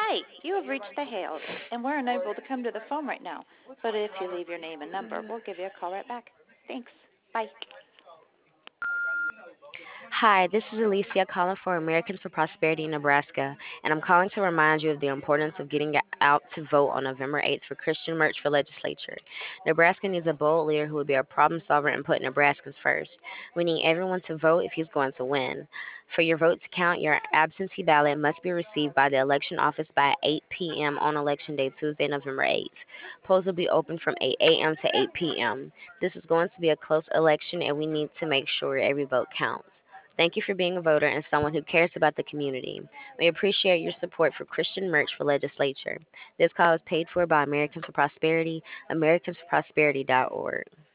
Hi, you have reached the Hales, and we're unable to come to the phone right now. But if you leave your name and number, we'll give you a call right back. Thanks. Bye. Hi, this is Alicia calling for Americans for Prosperity in Nebraska, and I'm calling to remind you of the importance of getting out to vote on November 8th for Christian Merch for Legislature. Nebraska needs a bold leader who will be a problem solver and put Nebraskans first. We need everyone to vote if he's going to win. For your vote to count, your absentee ballot must be received by the election office by 8 p.m. on Election Day, Tuesday, November 8th. Polls will be open from 8 a.m. to 8 p.m. This is going to be a close election, and we need to make sure every vote counts. Thank you for being a voter and someone who cares about the community. We appreciate your support for Christian Merch for Legislature. This call is paid for by Americans for Prosperity, americansforprosperity.org.